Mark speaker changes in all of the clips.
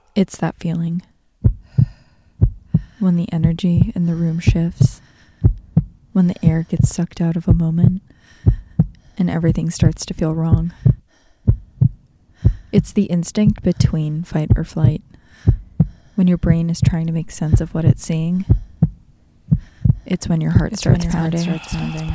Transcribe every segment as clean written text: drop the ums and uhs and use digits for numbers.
Speaker 1: It's that feeling when the energy in the room shifts, when the air gets sucked out of a moment and everything starts to feel wrong. It's the instinct between fight or flight. When your brain is trying to make sense of what it's seeing, it's when your heart starts pounding.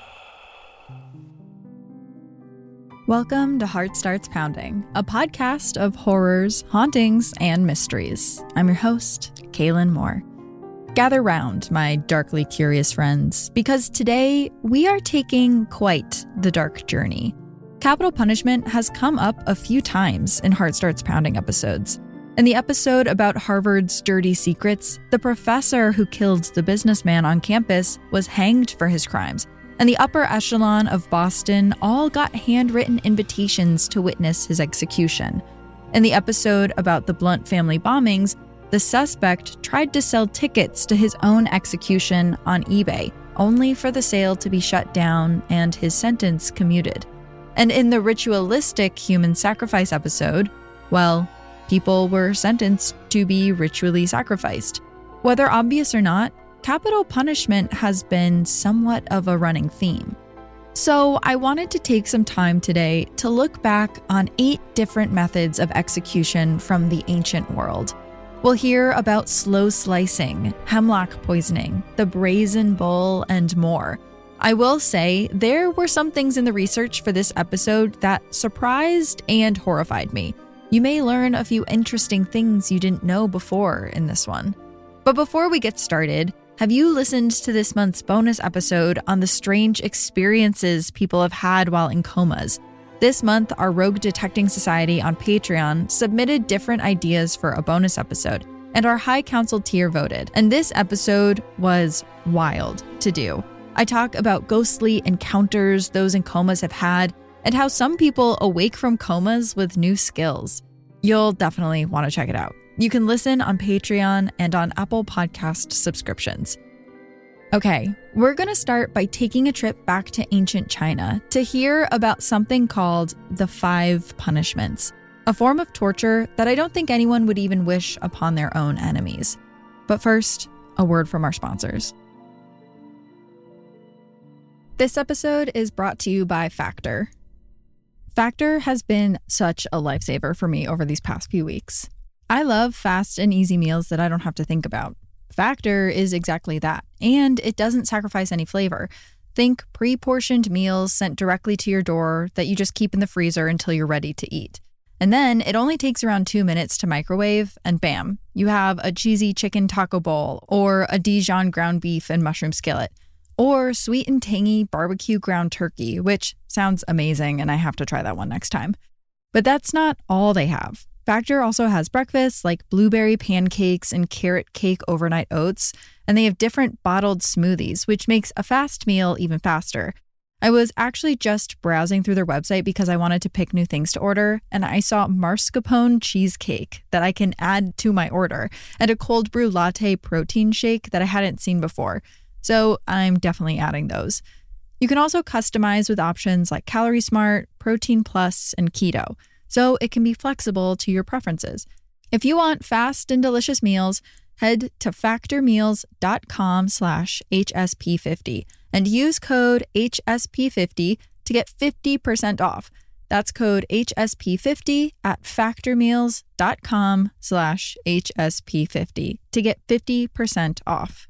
Speaker 2: Welcome to Heart Starts Pounding, a podcast of horrors, hauntings, and mysteries. I'm your host, Kaylin Moore. Gather round, my darkly curious friends, because today we are taking quite the dark journey. Capital punishment has come up a few times in Heart Starts Pounding episodes. In the episode about Harvard's dirty secrets, the professor who killed the businessman on campus was hanged for his crimes, and the upper echelon of Boston all got handwritten invitations to witness his execution. In the episode about the Blunt family bombings, the suspect tried to sell tickets to his own execution on eBay, only for the sale to be shut down and his sentence commuted. And in the ritualistic human sacrifice episode, well, people were sentenced to be ritually sacrificed. Whether obvious or not, capital punishment has been somewhat of a running theme. So I wanted to take some time today to look back on 8 different methods of execution from the ancient world. We'll hear about slow slicing, hemlock poisoning, the brazen bull, and more. I will say there were some things in the research for this episode that surprised and horrified me. You may learn a few interesting things you didn't know before in this one. But before we get started, have you listened to this month's bonus episode on the strange experiences people have had while in comas? This month, our Rogue Detecting Society on Patreon submitted different ideas for a bonus episode, and our High Council tier voted. And this episode was wild to do. I talk about ghostly encounters those in comas have had, and how some people awake from comas with new skills. You'll definitely want to check it out. You can listen on Patreon and on Apple Podcast subscriptions. Okay, we're going to start by taking a trip back to ancient China to hear about something called the 5 punishments, a form of torture that I don't think anyone would even wish upon their own enemies. But first, a word from our sponsors. This episode is brought to you by Factor. Factor has been such a lifesaver for me over these past few weeks. I love fast and easy meals that I don't have to think about. Factor is exactly that, and it doesn't sacrifice any flavor. Think pre-portioned meals sent directly to your door that you just keep in the freezer until you're ready to eat. And then it only takes around 2 minutes to microwave, and bam, you have a cheesy chicken taco bowl, or a Dijon ground beef and mushroom skillet, or sweet and tangy barbecue ground turkey, which sounds amazing, and I have to try that one next time. But that's not all they have. Factor also has breakfasts like blueberry pancakes and carrot cake overnight oats, and they have different bottled smoothies, which makes a fast meal even faster. I was actually just browsing through their website because I wanted to pick new things to order, and I saw mascarpone cheesecake that I can add to my order, and a cold brew latte protein shake that I hadn't seen before. So I'm definitely adding those. You can also customize with options like Calorie Smart, Protein Plus, and Keto, so it can be flexible to your preferences. If you want fast and delicious meals, head to factormeals.com/HSP50 and use code HSP50 to get 50% off. That's code HSP50 at factormeals.com/HSP50 to get 50% off.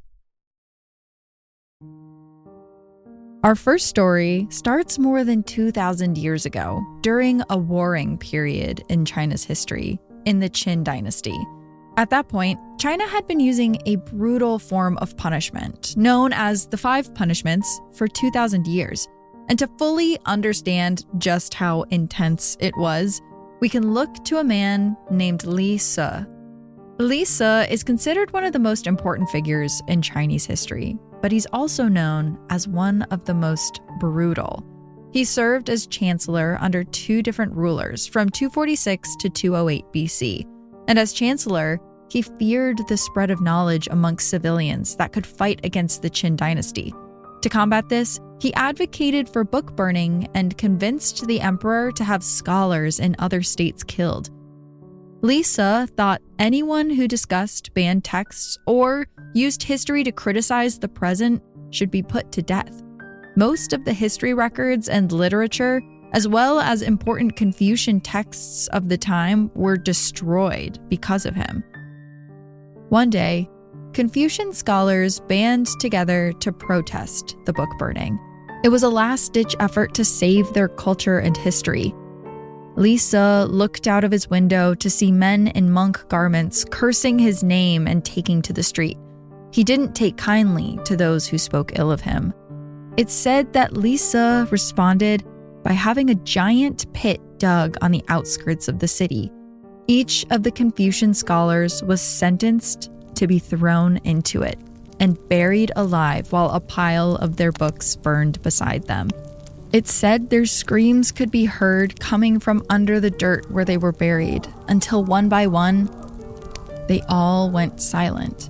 Speaker 2: Our first story starts more than 2,000 years ago, during a warring period in China's history, in the Qin dynasty. At that point, China had been using a brutal form of punishment, known as the 5 punishments, for 2,000 years. And to fully understand just how intense it was, we can look to a man named Li Se. Li Se is considered one of the most important figures in Chinese history, but he's also known as one of the most brutal. He served as chancellor under 2 different rulers from 246 to 208 BC. And as chancellor, he feared the spread of knowledge amongst civilians that could fight against the Qin dynasty. To combat this, he advocated for book burning and convinced the emperor to have scholars in other states killed. Lisa thought anyone who discussed banned texts or used history to criticize the present should be put to death. Most of the history records and literature, as well as important Confucian texts of the time, were destroyed because of him. One day, Confucian scholars band together to protest the book burning. It was a last-ditch effort to save their culture and history. Lisa looked out of his window to see men in monk garments cursing his name and taking to the street. He didn't take kindly to those who spoke ill of him. It's said that Lisa responded by having a giant pit dug on the outskirts of the city. Each of the Confucian scholars was sentenced to be thrown into it and buried alive while a pile of their books burned beside them. It's said their screams could be heard coming from under the dirt where they were buried, until one by one, they all went silent.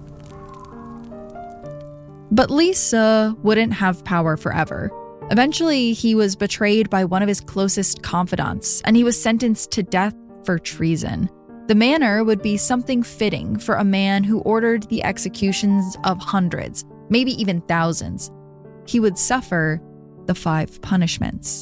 Speaker 2: But Lisa wouldn't have power forever. Eventually, he was betrayed by one of his closest confidants, and he was sentenced to death for treason. The manner would be something fitting for a man who ordered the executions of hundreds, maybe even thousands. He would suffer the 5 punishments.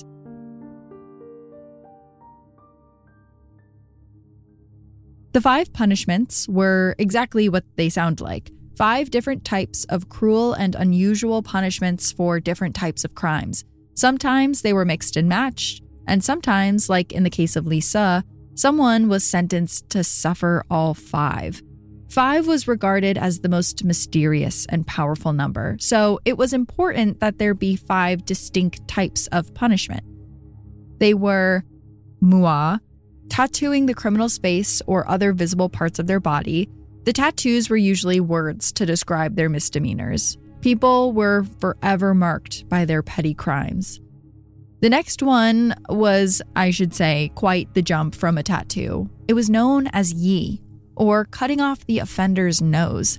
Speaker 2: The 5 punishments were exactly what they sound like. 5 different types of cruel and unusual punishments for different types of crimes. Sometimes they were mixed and matched, and sometimes, like in the case of Lisa, someone was sentenced to suffer all 5. 5 was regarded as the most mysterious and powerful number, so it was important that there be 5 distinct types of punishment. They were mua, tattooing the criminal's face or other visible parts of their body. The tattoos were usually words to describe their misdemeanors. People were forever marked by their petty crimes. The next one was, I should say, quite the jump from a tattoo. It was known as yi, or cutting off the offender's nose.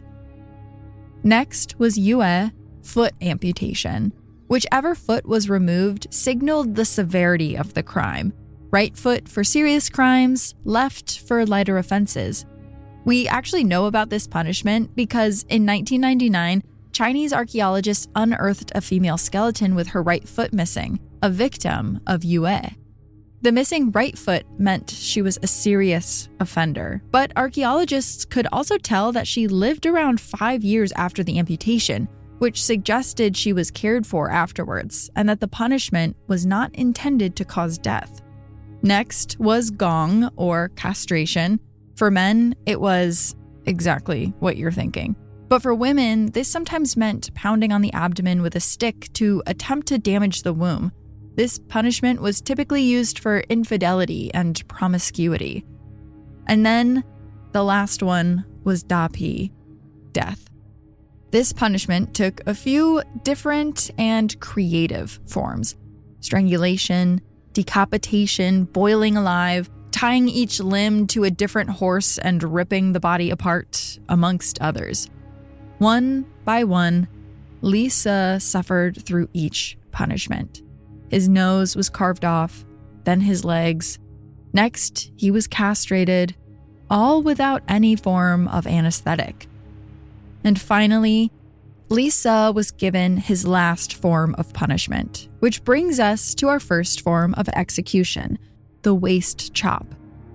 Speaker 2: Next was yue, foot amputation. Whichever foot was removed signaled the severity of the crime. Right foot for serious crimes, left for lighter offenses. We actually know about this punishment because in 1999, Chinese archaeologists unearthed a female skeleton with her right foot missing, a victim of yue. The missing right foot meant she was a serious offender, but archaeologists could also tell that she lived around 5 years after the amputation, which suggested she was cared for afterwards, and that the punishment was not intended to cause death. Next was gong, or castration. For men, it was exactly what you're thinking. But for women, this sometimes meant pounding on the abdomen with a stick to attempt to damage the womb. This punishment was typically used for infidelity and promiscuity. And then the last one was da pi, death. This punishment took a few different and creative forms: strangulation, decapitation, boiling alive, tying each limb to a different horse and ripping the body apart, amongst others. One by one, Lisa suffered through each punishment. His nose was carved off, then his legs. Next, he was castrated, all without any form of anesthetic. And finally, Lisa was given his last form of punishment, which brings us to our first form of execution, the waist chop.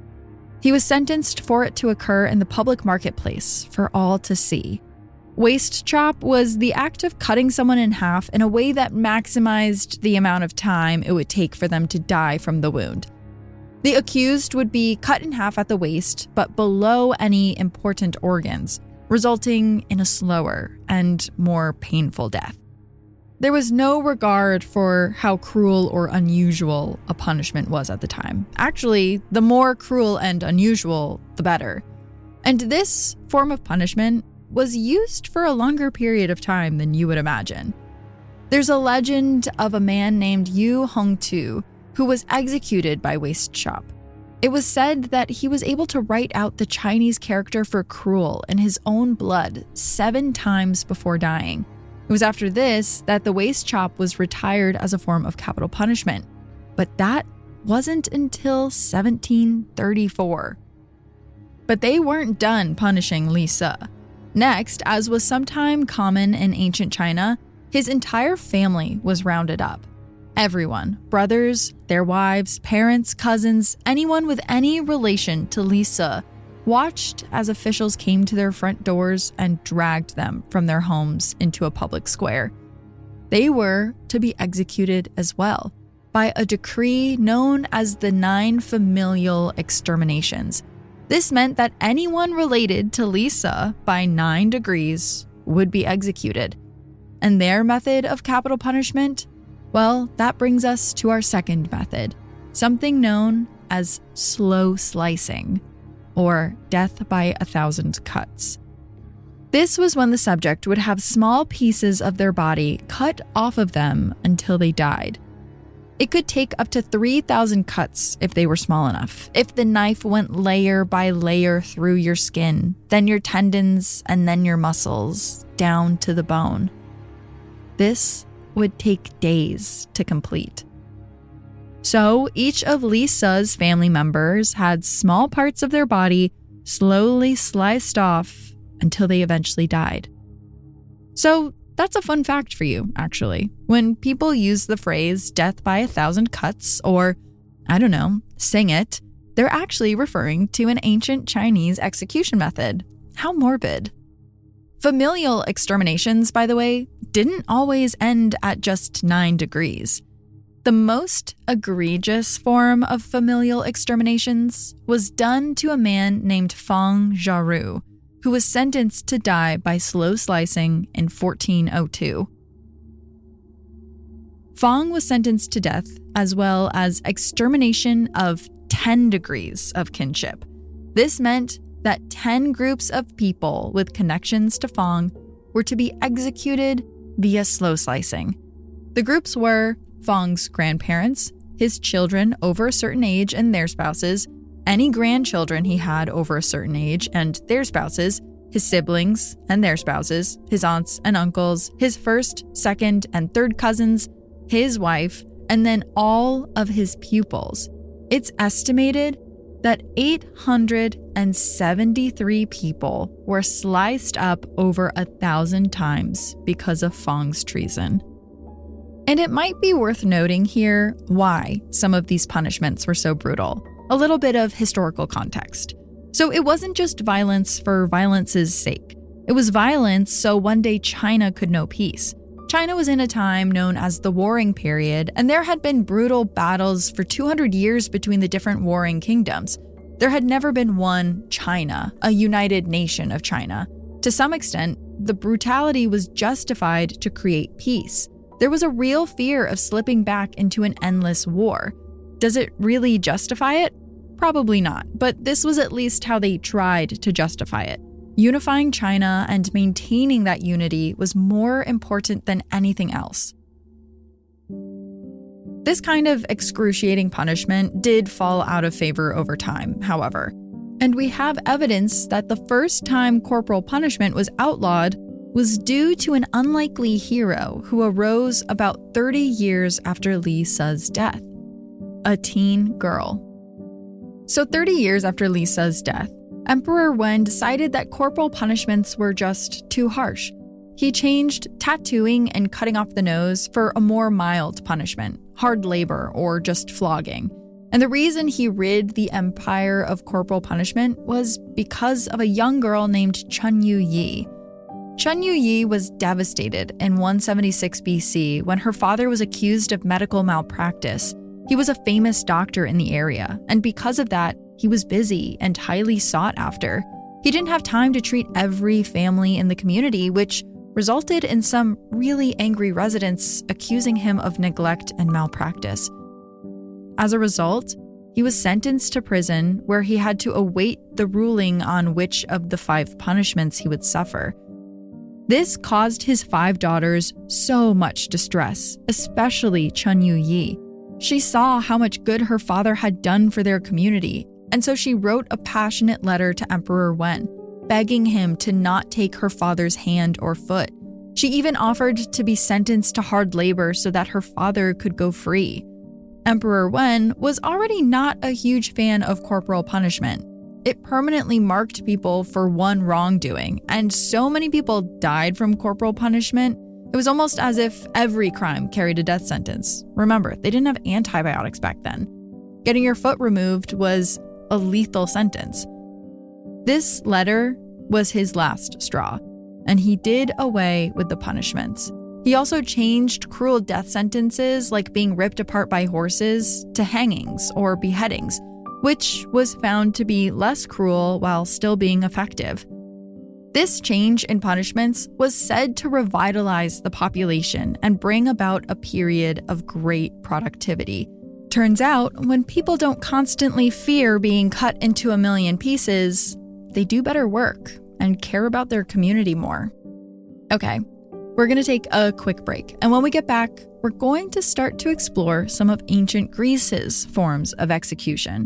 Speaker 2: He was sentenced for it to occur in the public marketplace for all to see. Waist chop was the act of cutting someone in half in a way that maximized the amount of time it would take for them to die from the wound. The accused would be cut in half at the waist, but below any important organs, resulting in a slower and more painful death. There was no regard for how cruel or unusual a punishment was at the time. Actually, the more cruel and unusual, the better. And this form of punishment was used for a longer period of time than you would imagine. There's a legend of a man named Yu Hongtu who was executed by waist chop. It was said that he was able to write out the Chinese character for cruel in his own blood 7 times before dying. It was after this that the waist chop was retired as a form of capital punishment. But that wasn't until 1734. But they weren't done punishing Li Se. Next, as was sometime common in ancient China, his entire family was rounded up. Everyone, brothers, their wives, parents, cousins, anyone with any relation to Li Se, watched as officials came to their front doors and dragged them from their homes into a public square. They were to be executed as well by a decree known as the 9 Familial Exterminations. This meant that anyone related to Li Se by 9 degrees would be executed. And their method of capital punishment? Well, that brings us to our second method, something known as slow slicing, or death by 1,000 cuts. This was when the subject would have small pieces of their body cut off of them until they died. It could take up to 3,000 cuts if they were small enough, if the knife went layer by layer through your skin, then your tendons, and then your muscles, down to the bone. This would take days to complete. So each of Li Se's family members had small parts of their body slowly sliced off until they eventually died. So that's a fun fact for you, actually. When people use the phrase death by 1,000 cuts, or, I don't know, sing it, they're actually referring to an ancient Chinese execution method. How morbid. Familial exterminations, by the way, didn't always end at just 9 degrees. The most egregious form of familial exterminations was done to a man named Fang Zharu, who was sentenced to die by slow slicing in 1402. Fang was sentenced to death as well as extermination of 10 degrees of kinship. This meant that 10 groups of people with connections to Fang were to be executed via slow slicing. The groups were Fang's grandparents, his children over a certain age and their spouses, any grandchildren he had over a certain age and their spouses, his siblings and their spouses, his aunts and uncles, his first, second, and third cousins, his wife, and then all of his pupils. It's estimated that 873 people were sliced up over 1,000 times because of Fang's treason. And it might be worth noting here why some of these punishments were so brutal. A little bit of historical context. So it wasn't just violence for violence's sake. It was violence so one day China could know peace. China was in a time known as the Warring Period, and there had been brutal battles for 200 years between the different warring kingdoms. There had never been one China, a united nation of China. To some extent, the brutality was justified to create peace. There was a real fear of slipping back into an endless war. Does it really justify it? Probably not, but this was at least how they tried to justify it. Unifying China and maintaining that unity was more important than anything else. This kind of excruciating punishment did fall out of favor over time, however. And we have evidence that the first time corporal punishment was outlawed was due to an unlikely hero who arose about 30 years after Li Se's death. A teen girl. So 30 years after Li Se's death, Emperor Wen decided that corporal punishments were just too harsh. He changed tattooing and cutting off the nose for a more mild punishment, hard labor, or just flogging. And the reason he rid the empire of corporal punishment was because of a young girl named Chen Yuyi. Chen Yuyi was devastated in 176 BC when her father was accused of medical malpractice. He was a famous doctor in the area, and because of that, he was busy and highly sought after. He didn't have time to treat every family in the community, which resulted in some really angry residents accusing him of neglect and malpractice. As a result, he was sentenced to prison where he had to await the ruling on which of the 5 punishments he would suffer. This caused his 5 daughters so much distress, especially Chen Yuyi. She saw how much good her father had done for their community, and so she wrote a passionate letter to Emperor Wen, begging him to not take her father's hand or foot. She even offered to be sentenced to hard labor so that her father could go free. Emperor Wen was already not a huge fan of corporal punishment. it permanently marked people for one wrongdoing, and so many people died from corporal punishment, it was almost as if every crime carried a death sentence. Remember, they didn't have antibiotics back then. Getting your foot removed was a lethal sentence. This letter was his last straw, and he did away with the punishments. He also changed cruel death sentences like being ripped apart by horses to hangings or beheadings, which was found to be less cruel while still being effective. This change in punishments was said to revitalize the population and bring about a period of great productivity. Turns out, when people don't constantly fear being cut into a million pieces, they do better work and care about their community more. Okay, we're going to take a quick break, and when we get back, we're going to start to explore some of ancient Greece's forms of execution.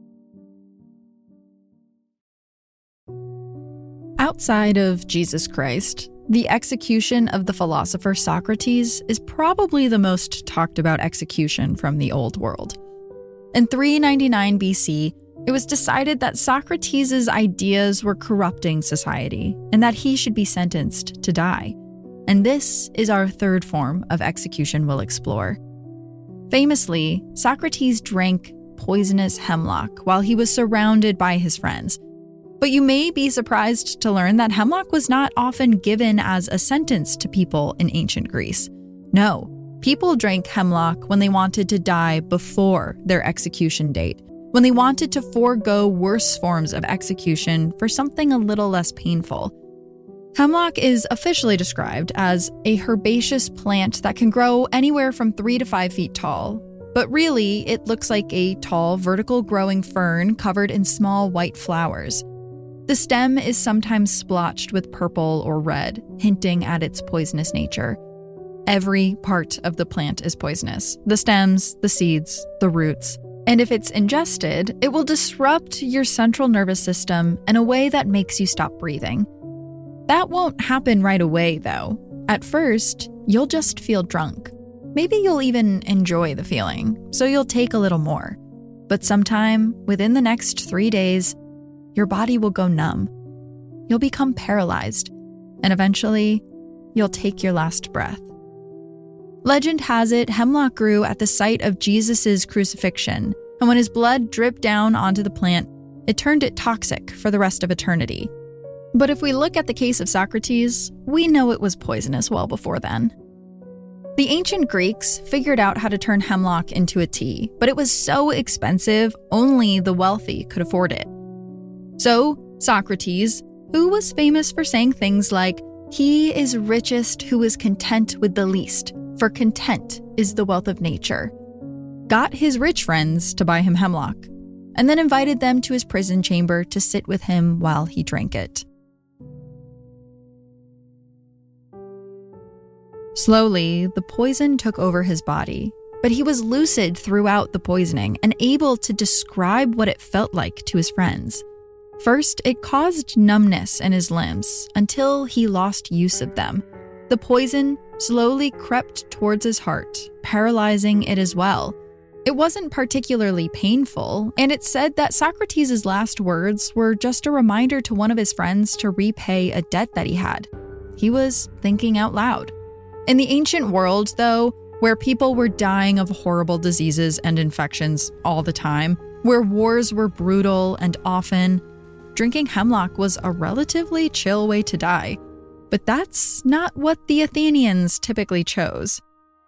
Speaker 2: Outside of Jesus Christ, the execution of the philosopher Socrates is probably the most talked about execution from the old world. In 399 BC, it was decided that Socrates' ideas were corrupting society and that he should be sentenced to die. And this is our third form of execution we'll explore. Famously, Socrates drank poisonous hemlock while he was surrounded by his friends. But you may be surprised to learn that hemlock was not often given as a sentence to people in ancient Greece. No, people drank hemlock when they wanted to die before their execution date, when they wanted to forego worse forms of execution for something a little less painful. Hemlock is officially described as a herbaceous plant that can grow anywhere from 3 to 5 feet tall. But really, it looks like a tall, vertical growing fern covered in small white flowers. The stem is sometimes splotched with purple or red, hinting at its poisonous nature. Every part of the plant is poisonous: the stems, the seeds, the roots. And if it's ingested, it will disrupt your central nervous system in a way that makes you stop breathing. That won't happen right away, though. At first, you'll just feel drunk. Maybe you'll even enjoy the feeling, so you'll take a little more. But sometime within the next 3 days, your body will go numb. You'll become paralyzed, and eventually, you'll take your last breath. Legend has it hemlock grew at the site of Jesus' crucifixion, and when his blood dripped down onto the plant, it turned it toxic for the rest of eternity. But if we look at the case of Socrates, we know it was poisonous well before then. The ancient Greeks figured out how to turn hemlock into a tea, but it was so expensive, only the wealthy could afford it. So, Socrates, who was famous for saying things like, "He is richest who is content with the least, for content is the wealth of nature," got his rich friends to buy him hemlock, and then invited them to his prison chamber to sit with him while he drank it. Slowly, the poison took over his body, but he was lucid throughout the poisoning and able to describe what it felt like to his friends. First, it caused numbness in his limbs until he lost use of them. The poison slowly crept towards his heart, paralyzing it as well. It wasn't particularly painful, and it said that Socrates' last words were just a reminder to one of his friends to repay a debt that he had. He was thinking out loud. In the ancient world, though, where people were dying of horrible diseases and infections all the time, where wars were brutal and often, drinking hemlock was a relatively chill way to die. But that's not what the Athenians typically chose.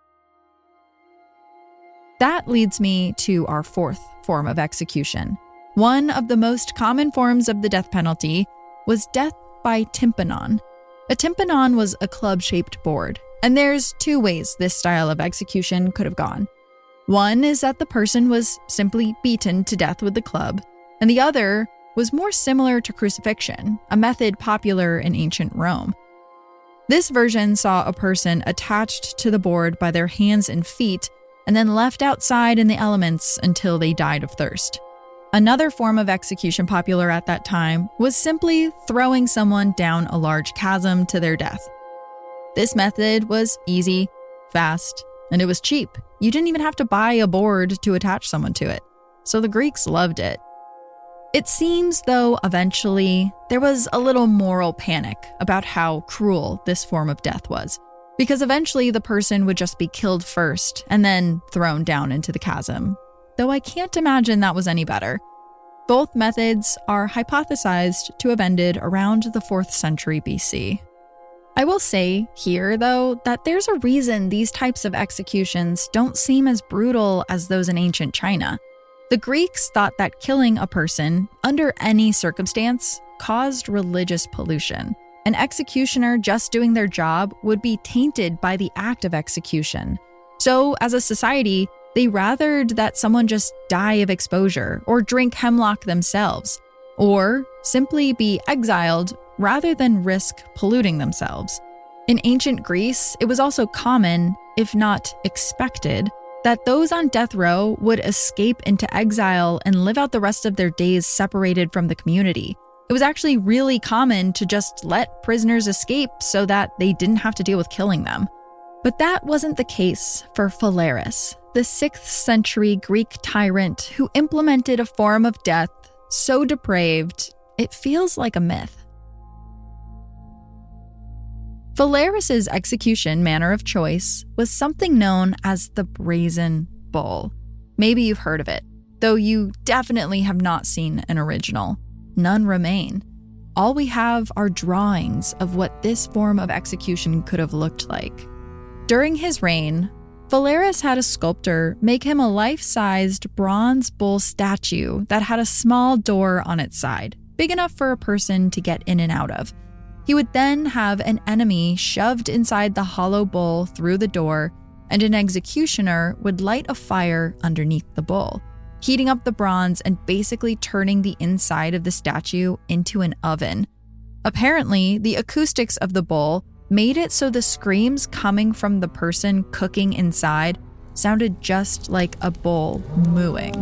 Speaker 2: That leads me to our fourth form of execution. One of the most common forms of the death penalty was death by tympanon. A tympanon was a club-shaped board, and there's 2 ways this style of execution could have gone. One is that the person was simply beaten to death with the club, and the other was more similar to crucifixion, a method popular in ancient Rome. This version saw a person attached to the board by their hands and feet and then left outside in the elements until they died of thirst. Another form of execution popular at that time was simply throwing someone down a large chasm to their death. This method was easy, fast, and it was cheap. You didn't even have to buy a board to attach someone to it. So the Greeks loved it. It seems, though, eventually there was a little moral panic about how cruel this form of death was, because eventually the person would just be killed first and then thrown down into the chasm, though I can't imagine that was any better. Both methods are hypothesized to have ended around the 4th century BC. I will say here, though, that there's a reason these types of executions don't seem as brutal as those in ancient China. The Greeks thought that killing a person, under any circumstance, caused religious pollution. An executioner just doing their job would be tainted by the act of execution. So, as a society, they rathered that someone just die of exposure or drink hemlock themselves, or simply be exiled rather than risk polluting themselves. In ancient Greece, it was also common, if not expected, that those on death row would escape into exile and live out the rest of their days separated from the community. It was actually really common to just let prisoners escape so that they didn't have to deal with killing them. But that wasn't the case for Phalaris, the 6th century Greek tyrant who implemented a form of death so depraved, it feels like a myth. Phalaris's execution manner of choice was something known as the Brazen Bull. Maybe you've heard of it, though you definitely have not seen an original. None remain. All we have are drawings of what this form of execution could have looked like. During his reign, Phalaris had a sculptor make him a life-sized bronze bull statue that had a small door on its side, big enough for a person to get in and out of. He would then have an enemy shoved inside the hollow bull through the door, and an executioner would light a fire underneath the bull, heating up the bronze and basically turning the inside of the statue into an oven. Apparently, the acoustics of the bull made it so the screams coming from the person cooking inside sounded just like a bull mooing.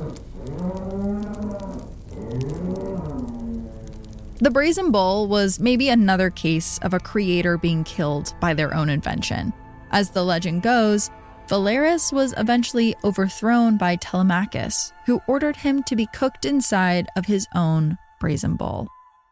Speaker 2: The Brazen Bull was maybe another case of a creator being killed by their own invention. As the legend goes, Phalaris was eventually overthrown by Telemachus, who ordered him to be cooked inside of his own Brazen Bull.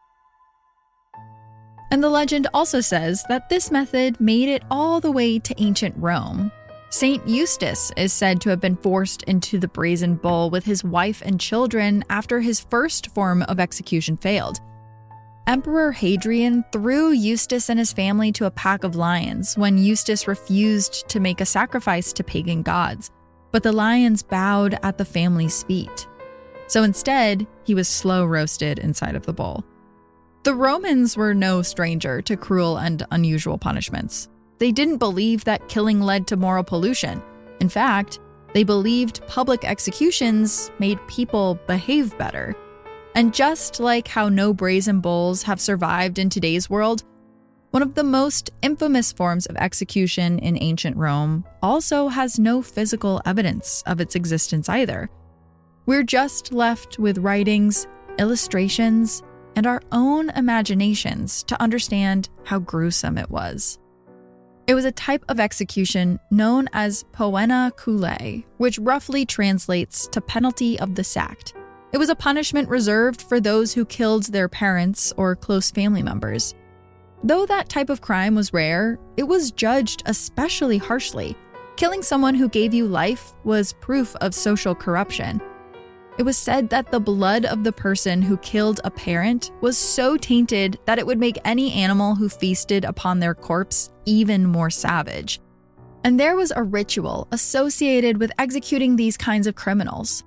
Speaker 2: And the legend also says that this method made it all the way to ancient Rome. Saint Eustace is said to have been forced into the Brazen Bull with his wife and children after his first form of execution failed. Emperor Hadrian threw Eustace and his family to a pack of lions when Eustace refused to make a sacrifice to pagan gods, but the lions bowed at the family's feet. So instead, he was slow roasted inside of the bull. The Romans were no stranger to cruel and unusual punishments. They didn't believe that killing led to moral pollution. In fact, they believed public executions made people behave better. And just like how no brazen bulls have survived in today's world, one of the most infamous forms of execution in ancient Rome also has no physical evidence of its existence either. We're just left with writings, illustrations, and our own imaginations to understand how gruesome it was. It was a type of execution known as poena culae, which roughly translates to penalty of the sacked. It was a punishment reserved for those who killed their parents or close family members. Though that type of crime was rare, it was judged especially harshly. Killing someone who gave you life was proof of social corruption. It was said that the blood of the person who killed a parent was so tainted that it would make any animal who feasted upon their corpse even more savage. And there was a ritual associated with executing these kinds of criminals.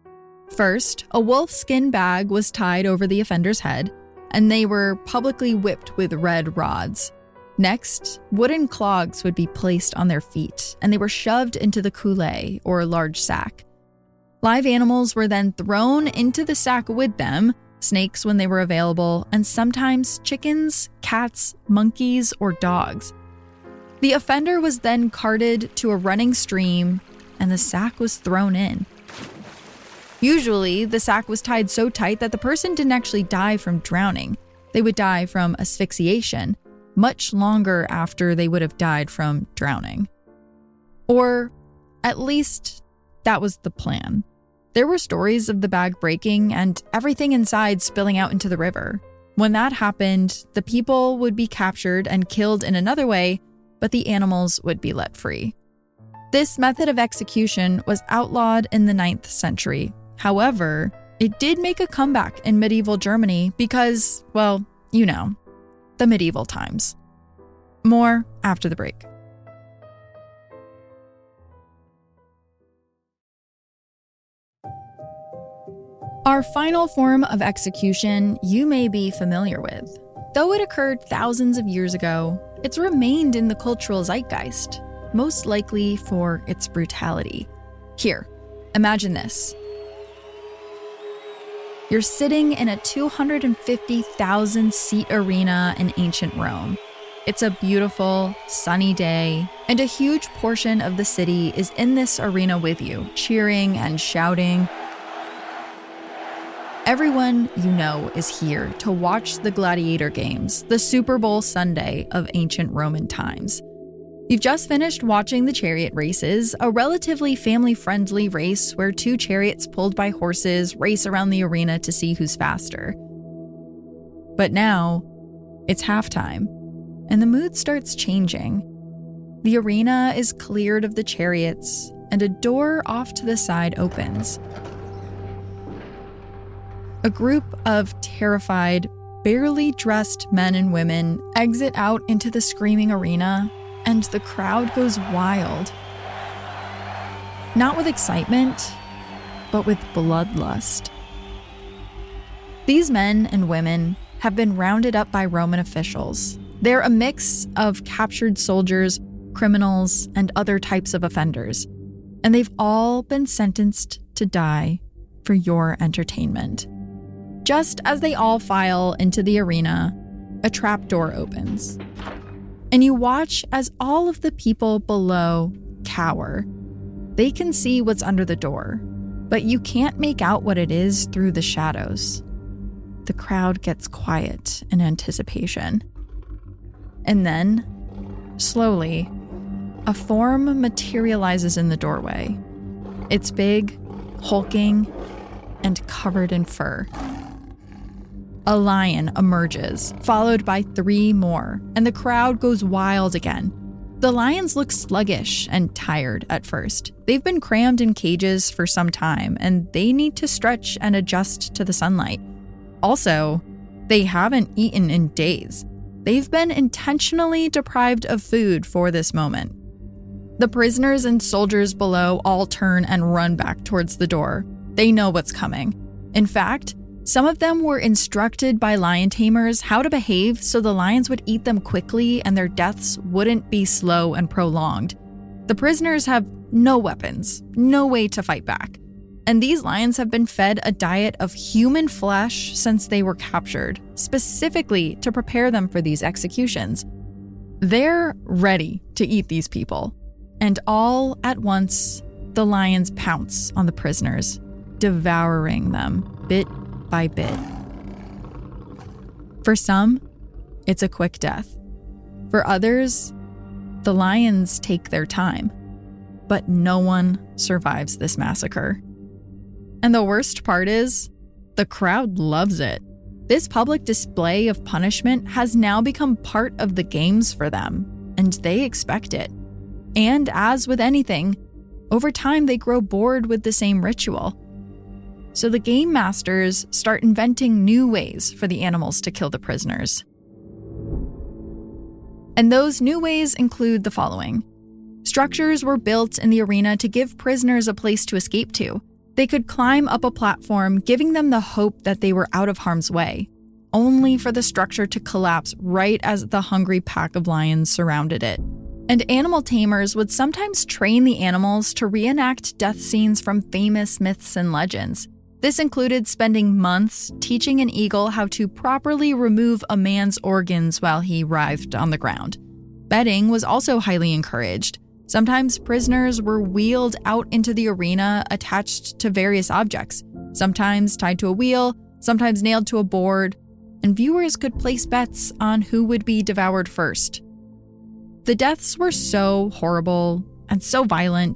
Speaker 2: First, a wolf skin bag was tied over the offender's head, and they were publicly whipped with red rods. Next, wooden clogs would be placed on their feet, and they were shoved into the culae, or large sack. Live animals were then thrown into the sack with them, snakes when they were available, and sometimes chickens, cats, monkeys, or dogs. The offender was then carted to a running stream, and the sack was thrown in. Usually, the sack was tied so tight that the person didn't actually die from drowning. They would die from asphyxiation, much longer after they would have died from drowning. Or, at least, that was the plan. There were stories of the bag breaking and everything inside spilling out into the river. When that happened, the people would be captured and killed in another way, but the animals would be let free. This method of execution was outlawed in the 9th century. However, it did make a comeback in medieval Germany because, well, you know, the medieval times. More after the break. Our final form of execution you may be familiar with. Though it occurred thousands of years ago, it's remained in the cultural zeitgeist, most likely for its brutality. Here, imagine this. You're sitting in a 250,000-seat arena in ancient Rome. It's a beautiful, sunny day, and a huge portion of the city is in this arena with you, cheering and shouting. Everyone you know is here to watch the gladiator games, the Super Bowl Sunday of ancient Roman times. You've just finished watching the chariot races, a relatively family-friendly race where 2 chariots pulled by horses race around the arena to see who's faster. But now, it's halftime, and the mood starts changing. The arena is cleared of the chariots, and a door off to the side opens. A group of terrified, barely dressed men and women exit out into the screaming arena, and the crowd goes wild. Not with excitement, but with bloodlust. These men and women have been rounded up by Roman officials. They're a mix of captured soldiers, criminals, and other types of offenders, and they've all been sentenced to die for your entertainment. Just as they all file into the arena, a trapdoor opens. And you watch as all of the people below cower. They can see what's under the door, but you can't make out what it is through the shadows. The crowd gets quiet in anticipation. And then, slowly, a form materializes in the doorway. It's big, hulking, and covered in fur. A lion emerges, followed by 3 more, and the crowd goes wild again. The lions look sluggish and tired at first. They've been crammed in cages for some time, and they need to stretch and adjust to the sunlight. Also, they haven't eaten in days. They've been intentionally deprived of food for this moment. The prisoners and soldiers below all turn and run back towards the door. They know what's coming. In fact, some of them were instructed by lion tamers how to behave so the lions would eat them quickly and their deaths wouldn't be slow and prolonged. The prisoners have no weapons, no way to fight back. And these lions have been fed a diet of human flesh since they were captured, specifically to prepare them for these executions. They're ready to eat these people. And all at once, the lions pounce on the prisoners, devouring them bit by bit. For some, it's a quick death. For others, the lions take their time. But no one survives this massacre. And the worst part is, the crowd loves it. This public display of punishment has now become part of the games for them, and they expect it. And as with anything, over time they grow bored with the same ritual. So the game masters start inventing new ways for the animals to kill the prisoners. And those new ways include the following. Structures were built in the arena to give prisoners a place to escape to. They could climb up a platform, giving them the hope that they were out of harm's way, only for the structure to collapse right as the hungry pack of lions surrounded it. And animal tamers would sometimes train the animals to reenact death scenes from famous myths and legends. This included spending months teaching an eagle how to properly remove a man's organs while he writhed on the ground. Betting was also highly encouraged. Sometimes prisoners were wheeled out into the arena attached to various objects, sometimes tied to a wheel, sometimes nailed to a board, and viewers could place bets on who would be devoured first. The deaths were so horrible and so violent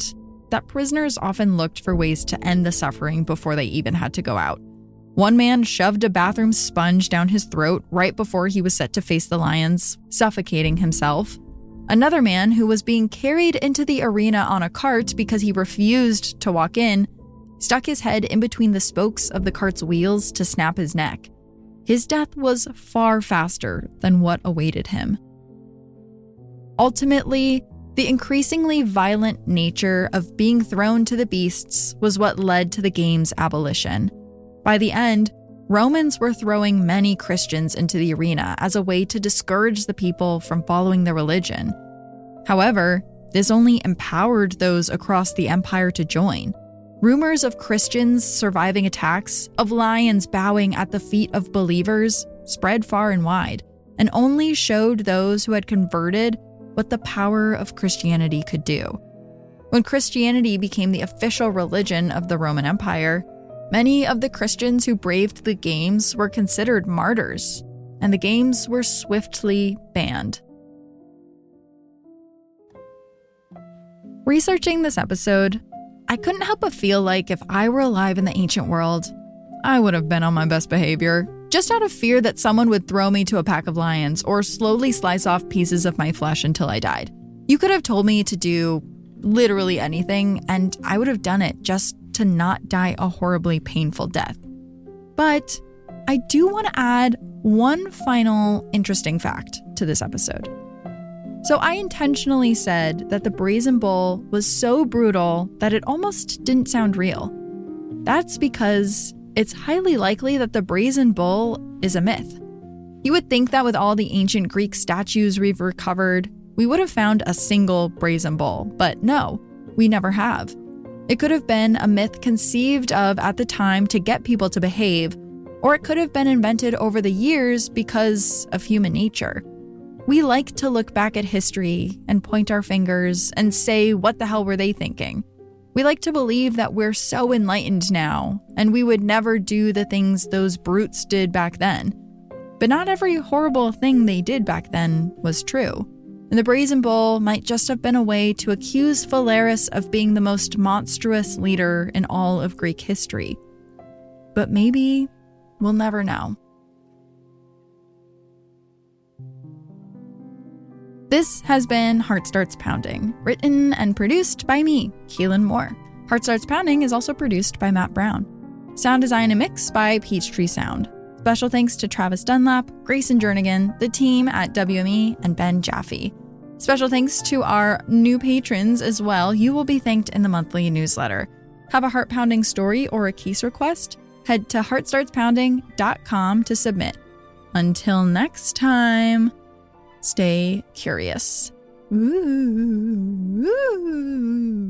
Speaker 2: that prisoners often looked for ways to end the suffering before they even had to go out. One man shoved a bathroom sponge down his throat right before he was set to face the lions, suffocating himself. Another man, who was being carried into the arena on a cart because he refused to walk in, stuck his head in between the spokes of the cart's wheels to snap his neck. His death was far faster than what awaited him. Ultimately, the increasingly violent nature of being thrown to the beasts was what led to the game's abolition. By the end, Romans were throwing many Christians into the arena as a way to discourage the people from following their religion. However, this only empowered those across the empire to join. Rumors of Christians surviving attacks, of lions bowing at the feet of believers, spread far and wide, and only showed those who had converted what the power of Christianity could do. When Christianity became the official religion of the Roman Empire, many of the Christians who braved the games were considered martyrs, and the games were swiftly banned. Researching this episode, I couldn't help but feel like if I were alive in the ancient world, I would have been on my best behavior, just out of fear that someone would throw me to a pack of lions or slowly slice off pieces of my flesh until I died. You could have told me to do literally anything, and I would have done it just to not die a horribly painful death. But I do want to add one final interesting fact to this episode. So I intentionally said that the brazen bull was so brutal that it almost didn't sound real. That's because it's highly likely that the brazen bull is a myth. You would think that with all the ancient Greek statues we've recovered, we would have found a single brazen bull, but no, we never have. It could have been a myth conceived of at the time to get people to behave, or it could have been invented over the years because of human nature. We like to look back at history and point our fingers and say, what the hell were they thinking? We like to believe that we're so enlightened now, and we would never do the things those brutes did back then. But not every horrible thing they did back then was true. And the brazen bull might just have been a way to accuse Phalaris of being the most monstrous leader in all of Greek history. But maybe we'll never know. This has been Heart Starts Pounding, written and produced by me, Kaylin Moore. Heart Starts Pounding is also produced by Matt Brown. Sound design and mix by Peachtree Sound. Special thanks to Travis Dunlap, Grayson Jernigan, the team at WME, and Ben Jaffe. Special thanks to our new patrons as well. You will be thanked in the monthly newsletter. Have a heart-pounding story or a case request? Head to heartstartspounding.com to submit. Until next time, stay curious. Ooh.